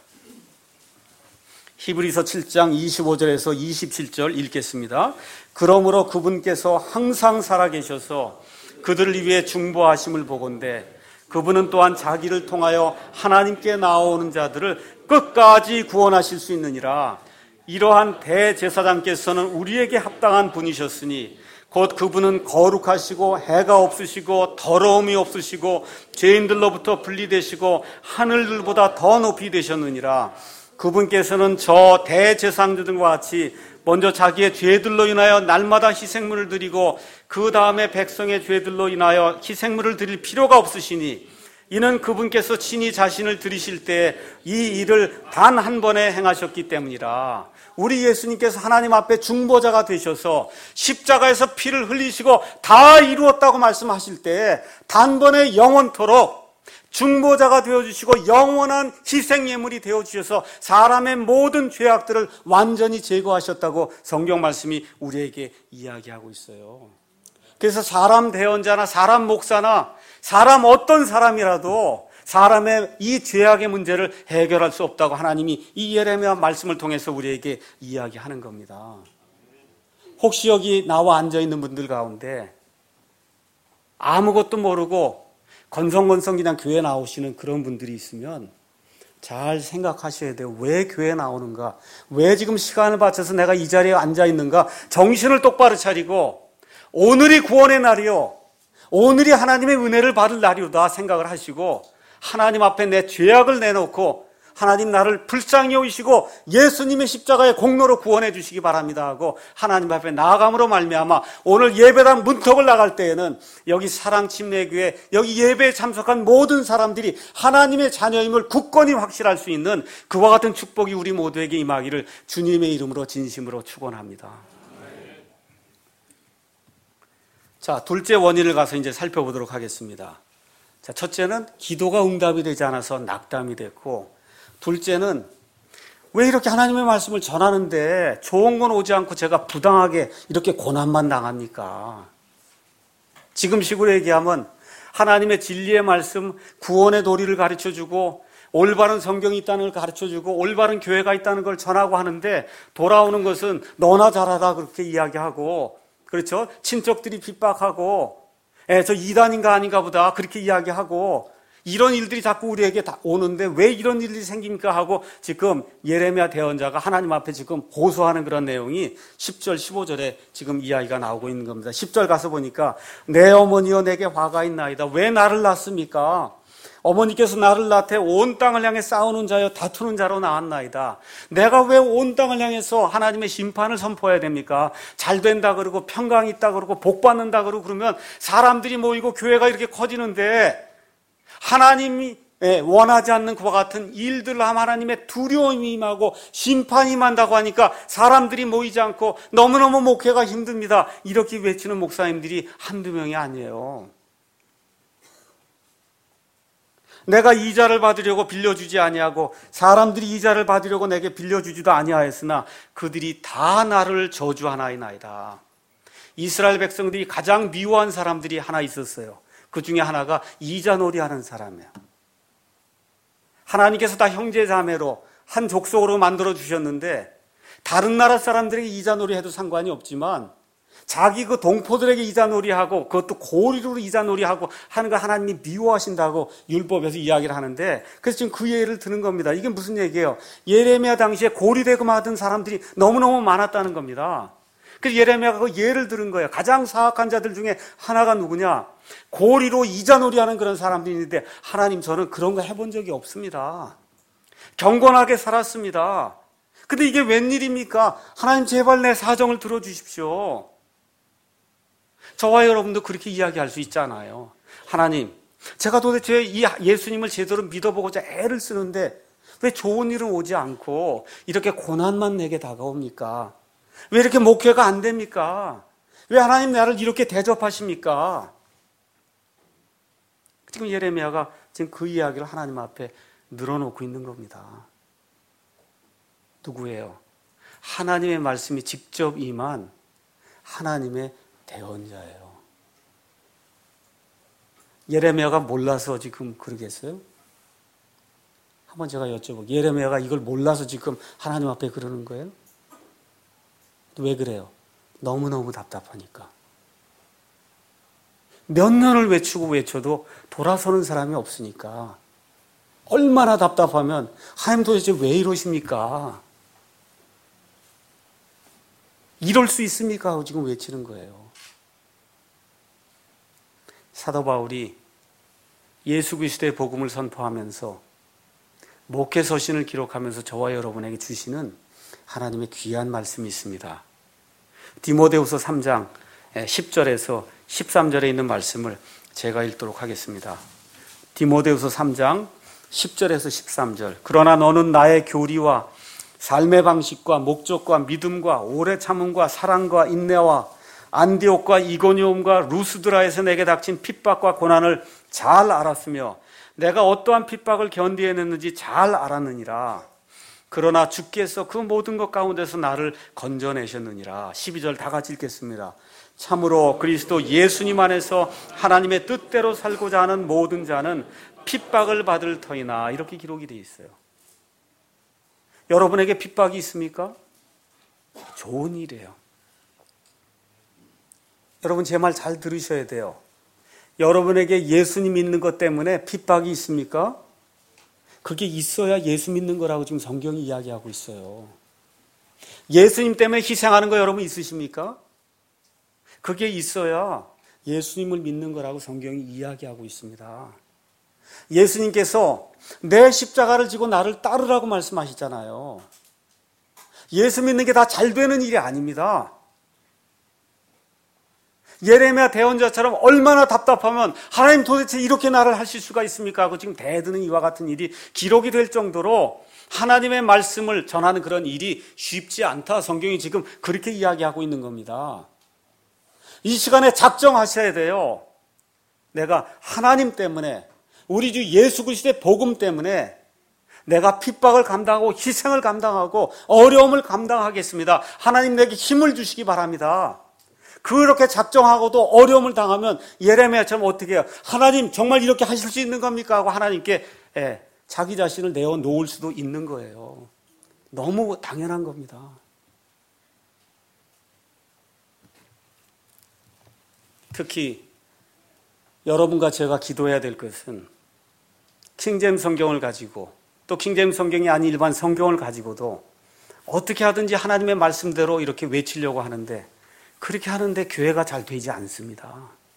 히브리서 칠 장 이십오 절에서 이십칠 절 읽겠습니다. 그러므로 그분께서 항상 살아계셔서 그들을 위해 중보하심을 보건대 그분은 또한 자기를 통하여 하나님께 나오는 자들을 끝까지 구원하실 수 있느니라. 이러한 대제사장께서는 우리에게 합당한 분이셨으니 곧 그분은 거룩하시고 해가 없으시고 더러움이 없으시고 죄인들로부터 분리되시고 하늘들보다 더 높이 되셨느니라. 그분께서는 저 대제사장들과 같이 먼저 자기의 죄들로 인하여 날마다 희생물을 드리고 그 다음에 백성의 죄들로 인하여 희생물을 드릴 필요가 없으시니 이는 그분께서 친히 자신을 드리실 때 이 일을 단 한 번에 행하셨기 때문이라. 우리 예수님께서 하나님 앞에 중보자가 되셔서 십자가에서 피를 흘리시고 다 이루었다고 말씀하실 때 단번에 영원토록 중보자가 되어주시고 영원한 희생예물이 되어주셔서 사람의 모든 죄악들을 완전히 제거하셨다고 성경 말씀이 우리에게 이야기하고 있어요. 그래서 사람 대언자나 사람 목사나 사람 어떤 사람이라도 사람의 이 죄악의 문제를 해결할 수 없다고 하나님이 이 예레미야 말씀을 통해서 우리에게 이야기하는 겁니다. 혹시 여기 나와 앉아있는 분들 가운데 아무것도 모르고 건성건성 그냥 교회 나오시는 그런 분들이 있으면 잘 생각하셔야 돼요. 왜 교회 나오는가? 왜 지금 시간을 바쳐서 내가 이 자리에 앉아있는가? 정신을 똑바로 차리고 오늘이 구원의 날이요, 오늘이 하나님의 은혜를 받을 날이로다 생각을 하시고 하나님 앞에 내 죄악을 내놓고 하나님 나를 불쌍히 여기시고 예수님의 십자가의 공로로 구원해 주시기 바랍니다 하고 하나님 앞에 나아감으로 말미암아 오늘 예배당 문턱을 나갈 때에는 여기 사랑침례교회 여기 예배에 참석한 모든 사람들이 하나님의 자녀임을 굳건히 확실할 수 있는 그와 같은 축복이 우리 모두에게 임하기를 주님의 이름으로 진심으로 축원합니다. 자, 둘째 원인을 가서 이제 살펴보도록 하겠습니다. 자, 첫째는 기도가 응답이 되지 않아서 낙담이 됐고, 둘째는 왜 이렇게 하나님의 말씀을 전하는데 좋은 건 오지 않고 제가 부당하게 이렇게 고난만 당합니까? 지금 식으로 얘기하면 하나님의 진리의 말씀, 구원의 도리를 가르쳐주고 올바른 성경이 있다는 걸 가르쳐주고 올바른 교회가 있다는 걸 전하고 하는데 돌아오는 것은 너나 잘하다 그렇게 이야기하고, 그렇죠? 친척들이 핍박하고 예, 저 이단인가 아닌가 보다 그렇게 이야기하고 이런 일들이 자꾸 우리에게 다 오는데 왜 이런 일들이 생깁니까 하고 지금 예레미야 대언자가 하나님 앞에 지금 고소하는 그런 내용이 십 절 십오 절에 지금 이야기가 나오고 있는 겁니다. 십 절 가서 보니까 내 어머니여 내게 화가 있나이다. 왜 나를 낳습니까? 어머니께서 나를 낳되 온 땅을 향해 싸우는 자여 다투는 자로 낳았나이다. 내가 왜 온 땅을 향해서 하나님의 심판을 선포해야 됩니까? 잘 된다 그러고 평강이 있다 그러고 복 받는다 그러고 그러면 사람들이 모이고 교회가 이렇게 커지는데 하나님이 원하지 않는 그와 같은 일들을 하나님의 두려움이 임하고 심판이 임한다고 하니까 사람들이 모이지 않고 너무너무 목회가 힘듭니다. 이렇게 외치는 목사님들이 한두 명이 아니에요. 내가 이자를 받으려고 빌려주지 아니하고 사람들이 이자를 받으려고 내게 빌려주지도 아니하였으나 그들이 다 나를 저주하나이나이다. 이스라엘 백성들이 가장 미워한 사람들이 하나 있었어요. 그 중에 하나가 이자놀이하는 사람이에요. 하나님께서 다 형제자매로 한 족속으로 만들어 주셨는데 다른 나라 사람들에게 이자놀이 해도 상관이 없지만 자기 그 동포들에게 이자놀이하고 그것도 고리로 이자놀이하고 하는 거 하나님이 미워하신다고 율법에서 이야기를 하는데, 그래서 지금 그 예를 드는 겁니다. 이게 무슨 얘기예요? 예레미야 당시에 고리되고 마던 사람들이 너무너무 많았다는 겁니다. 그래서 예레미야가 그 예를 들은 거예요. 가장 사악한 자들 중에 하나가 누구냐? 고리로 이자놀이하는 그런 사람들이 있는데, 하나님 저는 그런 거 해본 적이 없습니다. 경건하게 살았습니다. 근데 이게 웬일입니까? 하나님 제발 내 사정을 들어주십시오. 저와 여러분도 그렇게 이야기할 수 있잖아요. 하나님, 제가 도대체 이 예수님을 제대로 믿어보고자 애를 쓰는데 왜 좋은 일은 오지 않고 이렇게 고난만 내게 다가옵니까? 왜 이렇게 목회가 안 됩니까? 왜 하나님 나를 이렇게 대접하십니까? 지금 예레미야가 지금 그 이야기를 하나님 앞에 늘어놓고 있는 겁니다. 누구예요? 하나님의 말씀이 직접 임한 하나님의 대언자예요. 예레미야가 몰라서 지금 그러겠어요? 한번 제가 여쭤볼게요. 예레미야가 이걸 몰라서 지금 하나님 앞에 그러는 거예요? 왜 그래요? 너무너무 답답하니까. 몇 년을 외치고 외쳐도 돌아서는 사람이 없으니까. 얼마나 답답하면 하나님 도대체 왜 이러십니까? 이럴 수 있습니까? 하고 지금 외치는 거예요. 사도 바울이 예수 그리스도의 복음을 선포하면서 목회 서신을 기록하면서 저와 여러분에게 주시는 하나님의 귀한 말씀이 있습니다. 디모데후서 삼 장 십 절에서 십삼 절에 있는 말씀을 제가 읽도록 하겠습니다. 디모데후서 삼 장 십 절에서 십삼 절. 그러나 너는 나의 교리와 삶의 방식과 목적과 믿음과 오래 참음과 사랑과 인내와 안디옥과 이고니움과 루스드라에서 내게 닥친 핍박과 고난을 잘 알았으며 내가 어떠한 핍박을 견디해냈는지 잘 알았느니라. 그러나 주께서 그 모든 것 가운데서 나를 건져내셨느니라. 십이 절 다 같이 읽겠습니다. 참으로 그리스도 예수님 안에서 하나님의 뜻대로 살고자 하는 모든 자는 핍박을 받을 터이나. 이렇게 기록이 되어 있어요. 여러분에게 핍박이 있습니까? 좋은 일이에요. 여러분 제 말 잘 들으셔야 돼요. 여러분에게 예수님 믿는 것 때문에 핍박이 있습니까? 그게 있어야 예수 믿는 거라고 지금 성경이 이야기하고 있어요. 예수님 때문에 희생하는 거 여러분 있으십니까? 그게 있어야 예수님을 믿는 거라고 성경이 이야기하고 있습니다. 예수님께서 내 십자가를 지고 나를 따르라고 말씀하시잖아요. 예수 믿는 게 다 잘 되는 일이 아닙니다. 예레미야 대언자처럼 얼마나 답답하면 하나님 도대체 이렇게 나를 하실 수가 있습니까? 하고 지금 대드는 이와 같은 일이 기록이 될 정도로 하나님의 말씀을 전하는 그런 일이 쉽지 않다. 성경이 지금 그렇게 이야기하고 있는 겁니다. 이 시간에 작정하셔야 돼요. 내가 하나님 때문에, 우리 주 예수 그리스도의 복음 때문에 내가 핍박을 감당하고 희생을 감당하고 어려움을 감당하겠습니다. 하나님 내게 힘을 주시기 바랍니다. 그렇게 작정하고도 어려움을 당하면 예레미야처럼 어떻게 해요? 하나님 정말 이렇게 하실 수 있는 겁니까? 하고 하나님께 예, 자기 자신을 내어놓을 수도 있는 거예요. 너무 당연한 겁니다. 특히 여러분과 제가 기도해야 될 것은 킹제임스 성경을 가지고 또 킹제임스 성경이 아닌 일반 성경을 가지고도 어떻게 하든지 하나님의 말씀대로 이렇게 외치려고 하는데 그렇게 하는데 교회가 잘 되지 않습니다.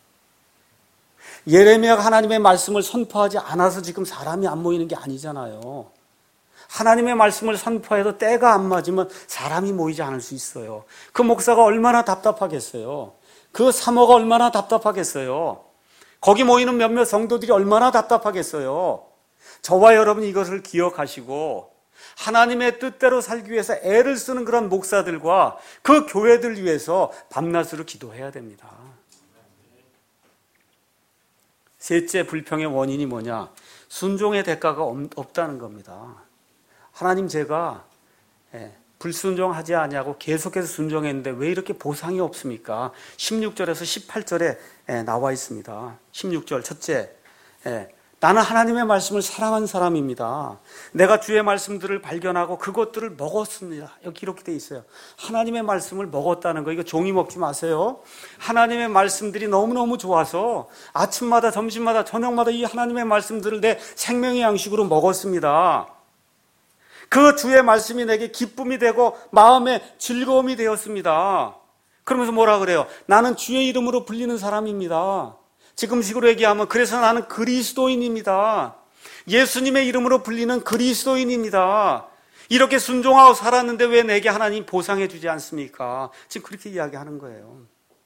예레미야가 하나님의 말씀을 선포하지 않아서 지금 사람이 안 모이는 게 아니잖아요. 하나님의 말씀을 선포해도 때가 안 맞으면 사람이 모이지 않을 수 있어요. 그 목사가 얼마나 답답하겠어요. 그 사모가 얼마나 답답하겠어요. 거기 모이는 몇몇 성도들이 얼마나 답답하겠어요. 저와 여러분이 이것을 기억하시고 하나님의 뜻대로 살기 위해서 애를 쓰는 그런 목사들과 그 교회들 위해서 밤낮으로 기도해야 됩니다. 셋째 불평의 원인이 뭐냐? 순종의 대가가 없다는 겁니다. 하나님 제가 불순종하지 아니하고 계속해서 순종했는데 왜 이렇게 보상이 없습니까? 십육 절에서 십팔 절에 나와 있습니다. 십육 절 첫째, 나는 하나님의 말씀을 사랑한 사람입니다. 내가 주의 말씀들을 발견하고 그것들을 먹었습니다. 여기 이렇게 돼 있어요. 하나님의 말씀을 먹었다는 거, 이거 종이 먹지 마세요. 하나님의 말씀들이 너무너무 좋아서 아침마다 점심마다 저녁마다 이 하나님의 말씀들을 내 생명의 양식으로 먹었습니다. 그 주의 말씀이 내게 기쁨이 되고 마음의 즐거움이 되었습니다. 그러면서 뭐라 그래요? 나는 주의 이름으로 불리는 사람입니다. 지금식으로 얘기하면 그래서 나는 그리스도인입니다. 예수님의 이름으로 불리는 그리스도인입니다. 이렇게 순종하고 살았는데 왜 내게 하나님 보상해 주지 않습니까? 지금 그렇게 이야기하는 거예요.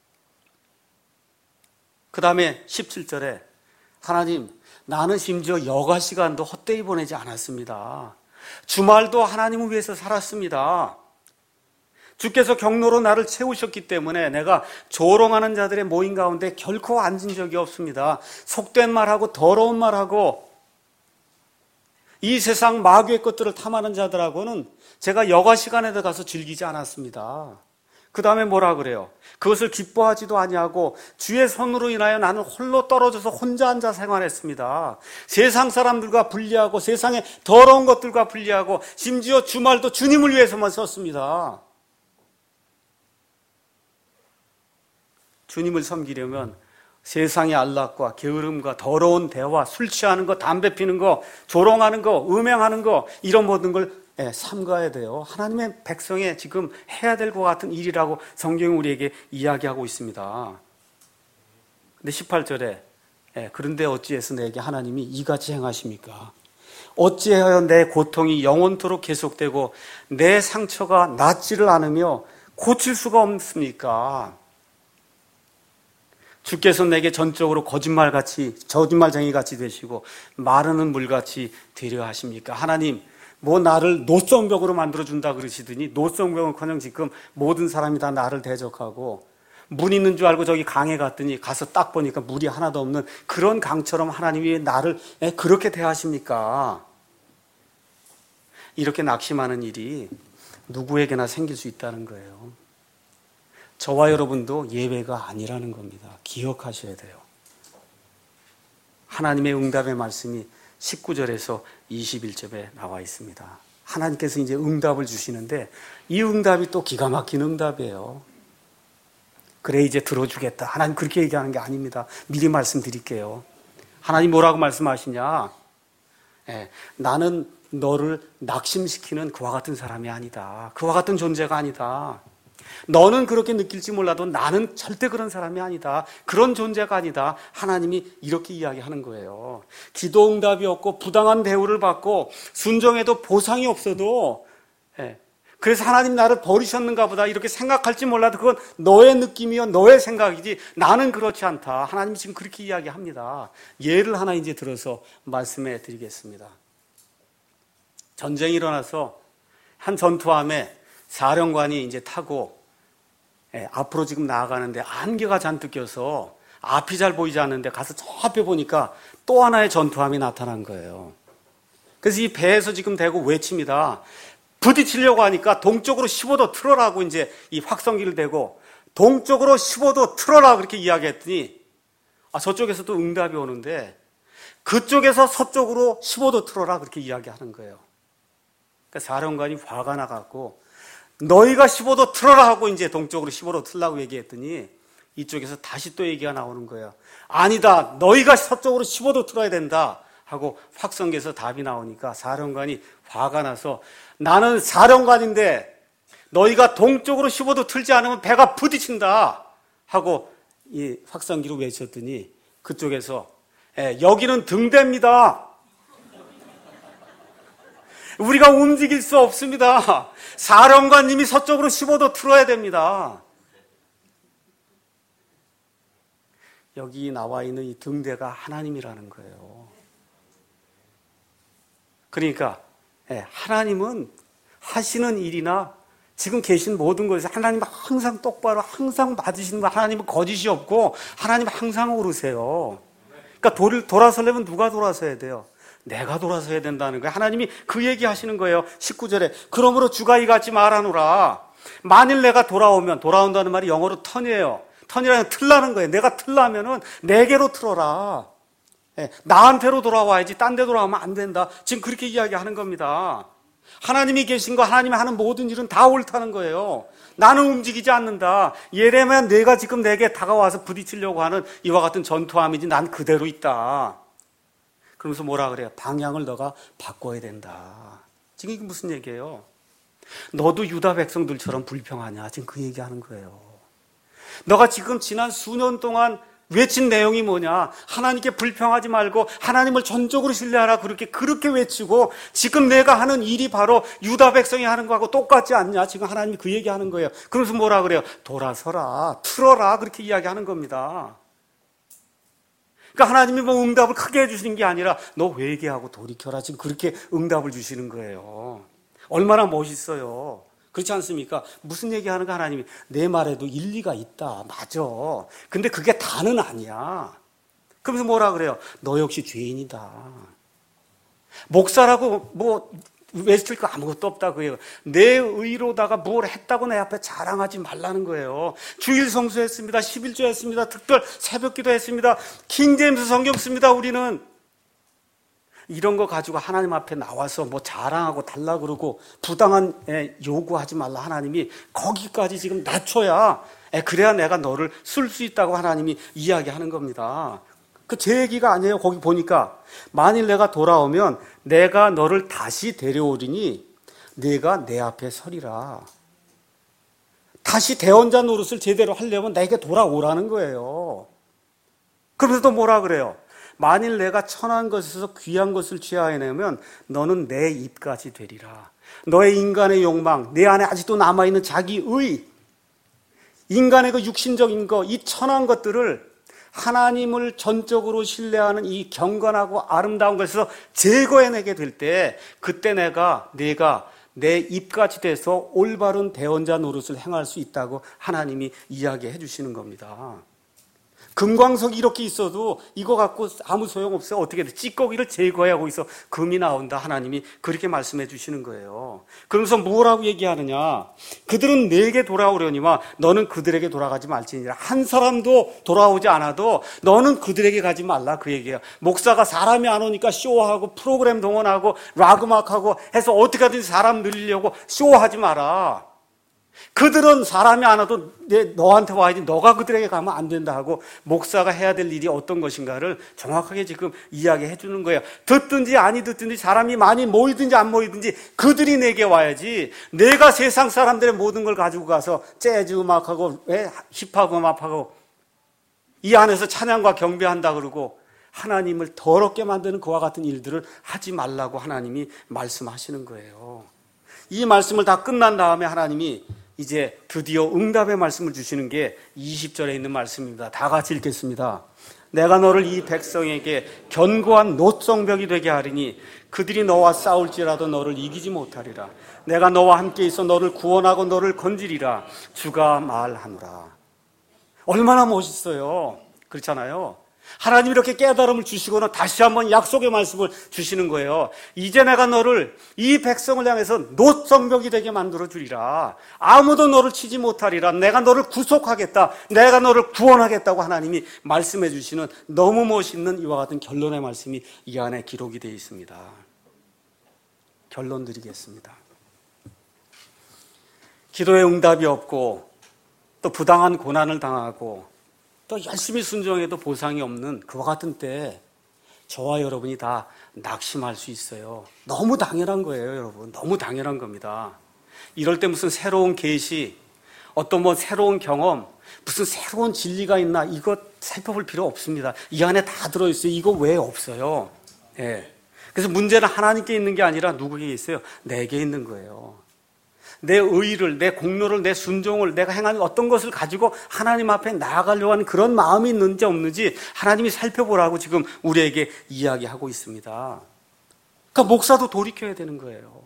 그 다음에 십칠 절에 하나님, 나는 심지어 여가 시간도 헛되이 보내지 않았습니다. 주말도 하나님을 위해서 살았습니다. 주께서 경로로 나를 채우셨기 때문에 내가 조롱하는 자들의 모임 가운데 결코 앉은 적이 없습니다. 속된 말하고 더러운 말하고 이 세상 마귀의 것들을 탐하는 자들하고는 제가 여가 시간에 가서 즐기지 않았습니다. 그 다음에 뭐라 그래요? 그것을 기뻐하지도 아니하고 주의 손으로 인하여 나는 홀로 떨어져서 혼자 앉아 생활했습니다. 세상 사람들과 분리하고 세상의 더러운 것들과 분리하고 심지어 주말도 주님을 위해서만 썼습니다. 주님을 섬기려면 세상의 안락과 게으름과 더러운 대화, 술 취하는 거, 담배 피는 거, 조롱하는 거, 음행하는 거, 이런 모든 걸 삼가야 돼요. 하나님의 백성에 지금 해야 될 것 같은 일이라고 성경이 우리에게 이야기하고 있습니다. 근데 십팔 절에 그런데 어찌해서 내게 하나님이 이같이 행하십니까? 어찌하여 내 고통이 영원토록 계속되고 내 상처가 낫지를 않으며 고칠 수가 없습니까? 주께서 내게 전적으로 거짓말같이 거짓말쟁이같이 되시고 마르는 물같이 되려 하십니까? 하나님, 뭐 나를 노성벽으로 만들어준다 그러시더니 노성벽은커녕 지금 모든 사람이 다 나를 대적하고 물 있는 줄 알고 저기 강에 갔더니 가서 딱 보니까 물이 하나도 없는 그런 강처럼 하나님이 나를 그렇게 대하십니까? 이렇게 낙심하는 일이 누구에게나 생길 수 있다는 거예요. 저와 여러분도 예외가 아니라는 겁니다. 기억하셔야 돼요. 하나님의 응답의 말씀이 십구 절에서 이십일 절에 나와 있습니다. 하나님께서 이제 응답을 주시는데 이 응답이 또 기가 막힌 응답이에요. 그래 이제 들어주겠다. 하나님 그렇게 얘기하는 게 아닙니다. 미리 말씀드릴게요. 하나님 뭐라고 말씀하시냐? 예, 나는 너를 낙심시키는 그와 같은 사람이 아니다. 그와 같은 존재가 아니다. 너는 그렇게 느낄지 몰라도 나는 절대 그런 사람이 아니다. 그런 존재가 아니다. 하나님이 이렇게 이야기하는 거예요. 기도 응답이 없고 부당한 대우를 받고 순종해도 보상이 없어도 예, 그래서 하나님 나를 버리셨는가 보다 이렇게 생각할지 몰라도 그건 너의 느낌이요 너의 생각이지 나는 그렇지 않다. 하나님이 지금 그렇게 이야기합니다. 예를 하나 이제 들어서 말씀해 드리겠습니다. 전쟁이 일어나서 한 전투함에 사령관이 이제 타고 예, 앞으로 지금 나아가는데 안개가 잔뜩 껴서 앞이 잘 보이지 않는데 가서 저 앞에 보니까 또 하나의 전투함이 나타난 거예요. 그래서 이 배에서 지금 대고 외칩니다. 부딪히려고 하니까 동쪽으로 십오 도 틀어라고 이제 이 확성기를 대고 동쪽으로 십오 도 틀어라 그렇게 이야기했더니 아, 저쪽에서 또 응답이 오는데 그쪽에서 서쪽으로 십오 도 틀어라 그렇게 이야기하는 거예요. 그러니까 사령관이 화가 나갖고 너희가 십오 도 틀어라 하고 이제 동쪽으로 십오 도 틀라고 얘기했더니 이쪽에서 다시 또 얘기가 나오는 거예요. 아니다. 너희가 서쪽으로 십오 도 틀어야 된다 하고 확성기에서 답이 나오니까 사령관이 화가 나서 나는 사령관인데 너희가 동쪽으로 십오 도 틀지 않으면 배가 부딪힌다 하고 이 확성기로 외쳤더니 그쪽에서 예, 여기는 등대입니다. 우리가 움직일 수 없습니다. 사령관님이 서쪽으로 십오 도 틀어야 됩니다. 여기 나와 있는 이 등대가 하나님이라는 거예요. 그러니까 하나님은 하시는 일이나 지금 계신 모든 것에서 하나님은 항상 똑바로 항상 맞으시는 거. 하나님은 거짓이 없고 하나님은 항상 오르세요. 그러니까 돌, 돌아서려면 누가 돌아서야 돼요? 내가 돌아서야 된다는 거예요. 하나님이 그 얘기 하시는 거예요. 십구 절에 그러므로 주가 이같이 말하노라. 만일 내가 돌아오면, 돌아온다는 말이 영어로 턴이에요. 턴이라는 틀라는 거예요. 내가 틀라면은 내게로 틀어라. 예, 나한테로 돌아와야지 딴 데 돌아오면 안 된다. 지금 그렇게 이야기하는 겁니다. 하나님이 계신 거, 하나님이 하는 모든 일은 다 옳다는 거예요. 나는 움직이지 않는다. 예레미야, 내가 지금 내게 다가와서 부딪히려고 하는 이와 같은 전투함이지 난 그대로 있다. 그러면서 뭐라 그래요? 방향을 너가 바꿔야 된다. 지금 이게 무슨 얘기예요? 너도 유다 백성들처럼 불평하냐? 지금 그 얘기하는 거예요. 너가 지금 지난 수년 동안 외친 내용이 뭐냐? 하나님께 불평하지 말고 하나님을 전적으로 신뢰하라. 그렇게 그렇게 외치고 지금 내가 하는 일이 바로 유다 백성이 하는 거하고 똑같지 않냐? 지금 하나님이 그 얘기하는 거예요. 그러면서 뭐라 그래요? 돌아서라, 틀어라. 그렇게 이야기하는 겁니다. 그러니까 하나님이 뭐 응답을 크게 해주시는 게 아니라 너 회개하고 돌이켜라. 지금 그렇게 응답을 주시는 거예요. 얼마나 멋있어요. 그렇지 않습니까? 무슨 얘기하는가? 하나님이 내 말에도 일리가 있다. 맞아. 근데 그게 다는 아니야. 그러면서 뭐라 그래요? 너 역시 죄인이다. 목사라고 뭐 외칠 거 아무것도 없다 그래요. 내 의로다가 뭘 했다고 내 앞에 자랑하지 말라는 거예요. 주일 성수했습니다. 십일조 했습니다. 특별 새벽기도 했습니다. 킹제임스 성경 씁니다. 우리는 이런 거 가지고 하나님 앞에 나와서 뭐 자랑하고 달라 그러고 부당한 요구하지 말라. 하나님이 거기까지 지금 낮춰야 그래야 내가 너를 쓸 수 있다고 하나님이 이야기하는 겁니다. 그 제 얘기가 아니에요. 거기 보니까 만일 내가 돌아오면 내가 너를 다시 데려오리니 내가 내 앞에 서리라. 다시 대언자 노릇을 제대로 하려면 내게 돌아오라는 거예요. 그러면서 또 뭐라 그래요? 만일 내가 천한 것에서 귀한 것을 취하여내면 너는 내 입같이 되리라. 너의 인간의 욕망, 내 안에 아직도 남아있는 자기의, 인간의 그 육신적인 거, 이 천한 것들을 하나님을 전적으로 신뢰하는 이 경건하고 아름다운 것에서 제거해내게 될 때 그때 내가 내가 내 입같이 돼서 올바른 대언자 노릇을 행할 수 있다고 하나님이 이야기해 주시는 겁니다. 금광석이 이렇게 있어도 이거 갖고 아무 소용없어요. 어떻게 돼? 찌꺼기를 제거하고 있어 금이 나온다. 하나님이 그렇게 말씀해 주시는 거예요. 그러면서 뭐라고 얘기하느냐? 그들은 내게 돌아오려니와 너는 그들에게 돌아가지 말지니라. 한 사람도 돌아오지 않아도 너는 그들에게 가지 말라. 그 얘기예요. 목사가 사람이 안 오니까 쇼하고 프로그램 동원하고 락음악하고 해서 어떻게든 사람 늘리려고 쇼하지 마라. 그들은 사람이 안 와도 내, 너한테 와야지 너가 그들에게 가면 안 된다 하고 목사가 해야 될 일이 어떤 것인가를 정확하게 지금 이야기해 주는 거예요. 듣든지 아니 듣든지 사람이 많이 모이든지 안 모이든지 그들이 내게 와야지 내가 세상 사람들의 모든 걸 가지고 가서 재즈 음악하고 힙합 음악하고 이 안에서 찬양과 경배한다 그러고 하나님을 더럽게 만드는 그와 같은 일들을 하지 말라고 하나님이 말씀하시는 거예요. 이 말씀을 다 끝난 다음에 하나님이 이제 드디어 응답의 말씀을 주시는 게 이십 절에 있는 말씀입니다. 다 같이 읽겠습니다. 내가 너를 이 백성에게 견고한 노성벽이 되게 하리니 그들이 너와 싸울지라도 너를 이기지 못하리라. 내가 너와 함께 있어 너를 구원하고 너를 건지리라. 주가 말하노라. 얼마나 멋있어요. 그렇잖아요. 하나님이 이렇게 깨달음을 주시고는 다시 한번 약속의 말씀을 주시는 거예요. 이제 내가 너를 이 백성을 향해서 노성벽이 되게 만들어 주리라. 아무도 너를 치지 못하리라. 내가 너를 구속하겠다. 내가 너를 구원하겠다고 하나님이 말씀해 주시는 너무 멋있는 이와 같은 결론의 말씀이 이 안에 기록이 되어 있습니다. 결론 드리겠습니다. 기도의 응답이 없고 또 부당한 고난을 당하고 또 열심히 순종해도 보상이 없는 그와 같은 때 저와 여러분이 다 낙심할 수 있어요. 너무 당연한 거예요, 여러분. 너무 당연한 겁니다. 이럴 때 무슨 새로운 계시, 어떤 뭐 새로운 경험, 무슨 새로운 진리가 있나 이거 살펴볼 필요 없습니다. 이 안에 다 들어있어요. 이거 왜 없어요? 예. 그래서 문제는 하나님께 있는 게 아니라 누구에게 있어요? 내게 있는 거예요. 내 의의를, 내 공로를, 내 순종을, 내가 행하는 어떤 것을 가지고 하나님 앞에 나아가려고 하는 그런 마음이 있는지 없는지 하나님이 살펴보라고 지금 우리에게 이야기하고 있습니다. 그러니까 목사도 돌이켜야 되는 거예요.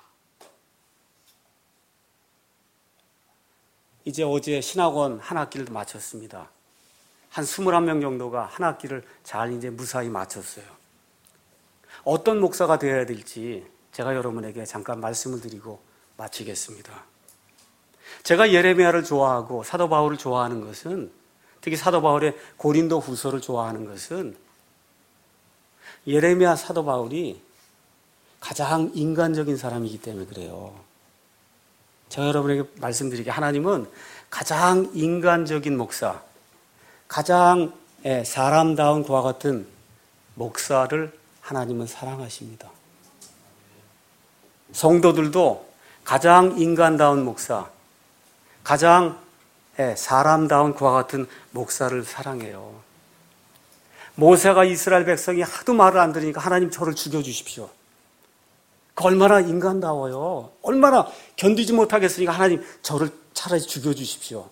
이제 어제 신학원 한 학기를 마쳤습니다. 한 이십일 명 정도가 한 학기를 잘 이제 무사히 마쳤어요. 어떤 목사가 되어야 될지 제가 여러분에게 잠깐 말씀을 드리고 마치겠습니다. 제가 예레미야를 좋아하고 사도 바울을 좋아하는 것은, 특히 사도 바울의 고린도 후서를 좋아하는 것은 예레미야 사도 바울이 가장 인간적인 사람이기 때문에 그래요. 제가 여러분에게 말씀드리게, 하나님은 가장 인간적인 목사, 가장 사람다운 그와 같은 목사를 하나님은 사랑하십니다. 성도들도 가장 인간다운 목사, 가장 사람다운 그와 같은 목사를 사랑해요. 모세가 이스라엘 백성이 하도 말을 안 들으니까 하나님 저를 죽여주십시오. 그 얼마나 인간다워요. 얼마나 견디지 못하겠으니까 하나님 저를 차라리 죽여주십시오.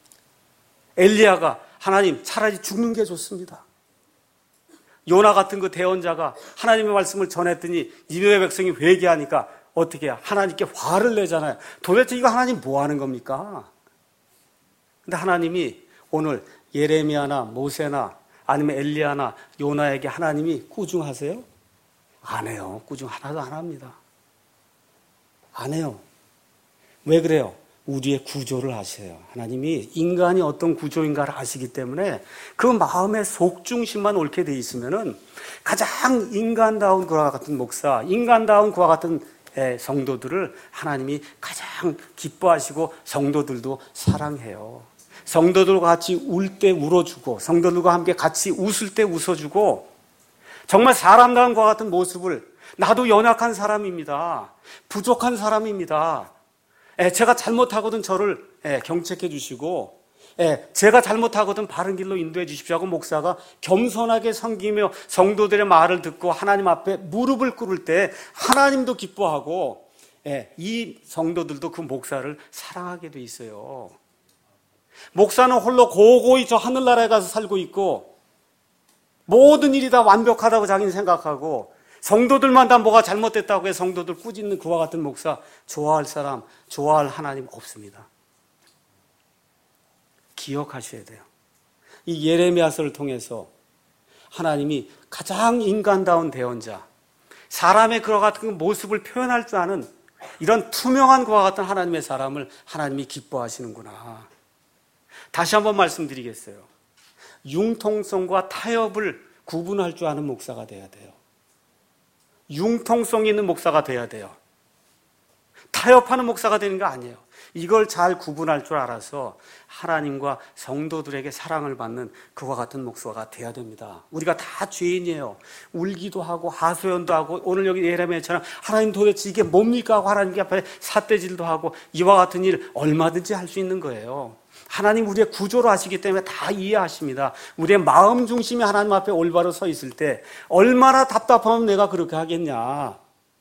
엘리야가 하나님 차라리 죽는 게 좋습니다. 요나 같은 그 대언자가 하나님의 말씀을 전했더니 니느웨 백성이 회개하니까 어떻게 해요? 하나님께 화를 내잖아요. 도대체 이거 하나님 뭐 하는 겁니까? 근데 하나님이 오늘 예레미야나 모세나 아니면 엘리야나 요나에게 하나님이 꾸중하세요? 안 해요. 꾸중 하나도 안 합니다. 안 해요. 왜 그래요? 우리의 구조를 아세요. 하나님이 인간이 어떤 구조인가를 아시기 때문에 그 마음의 속중심만 옳게 돼 있으면은 가장 인간다운 그와 같은 목사, 인간다운 그와 같은 성도들을 하나님이 가장 기뻐하시고 성도들도 사랑해요. 성도들과 같이 울 때 울어주고 성도들과 함께 같이 웃을 때 웃어주고, 정말 사람다운 것 같은 모습을, 나도 연약한 사람입니다. 부족한 사람입니다. 제가 잘못하거든 저를 경책해 주시고, 제가 잘못하거든 바른 길로 인도해 주십시오 하고 목사가 겸손하게 섬기며 성도들의 말을 듣고 하나님 앞에 무릎을 꿇을 때 하나님도 기뻐하고 이 성도들도 그 목사를 사랑하게 돼 있어요. 목사는 홀로 고고히 저 하늘나라에 가서 살고 있고 모든 일이 다 완벽하다고 자기는 생각하고, 성도들만 다 뭐가 잘못됐다고 해서 성도들 꾸짖는 그와 같은 목사 좋아할 사람, 좋아할 하나님 없습니다. 기억하셔야 돼요. 이 예레미야서를 통해서 하나님이 가장 인간다운 대언자, 사람의 그와 같은 모습을 표현할 줄 아는 이런 투명한 그와 같은 하나님의 사람을 하나님이 기뻐하시는구나. 다시 한번 말씀드리겠어요. 융통성과 타협을 구분할 줄 아는 목사가 돼야 돼요. 융통성 있는 목사가 돼야 돼요. 타협하는 목사가 되는 거 아니에요. 이걸 잘 구분할 줄 알아서 하나님과 성도들에게 사랑을 받는 그와 같은 목사가 돼야 됩니다. 우리가 다 죄인이에요. 울기도 하고 하소연도 하고, 오늘 여기 예레미야처럼 하나님 도대체 이게 뭡니까 하고 하나님 앞에 삿대질도 하고, 이와 같은 일 얼마든지 할 수 있는 거예요. 하나님 우리의 구조로 하시기 때문에 다 이해하십니다. 우리의 마음 중심이 하나님 앞에 올바로 서 있을 때 얼마나 답답하면 내가 그렇게 하겠냐.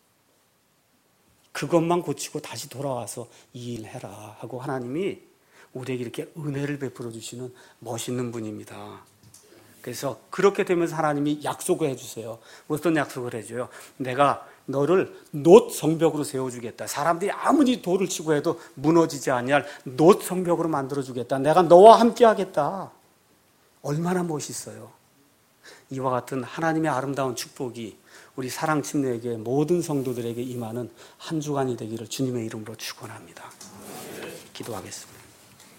그것만 고치고 다시 돌아와서 이 일 해라 하고 하나님이 우리에게 이렇게 은혜를 베풀어 주시는 멋있는 분입니다. 그래서 그렇게 되면서 하나님이 약속을 해주세요. 어떤 약속을 해줘요? 내가 너를 놋 성벽으로 세워주겠다. 사람들이 아무리 돌을 치고 해도 무너지지 아니할 놋 성벽으로 만들어주겠다. 내가 너와 함께 하겠다. 얼마나 멋있어요. 이와 같은 하나님의 아름다운 축복이 우리 사랑 침례에게, 모든 성도들에게 임하는 한 주간이 되기를 주님의 이름으로 축원합니다. 기도하겠습니다.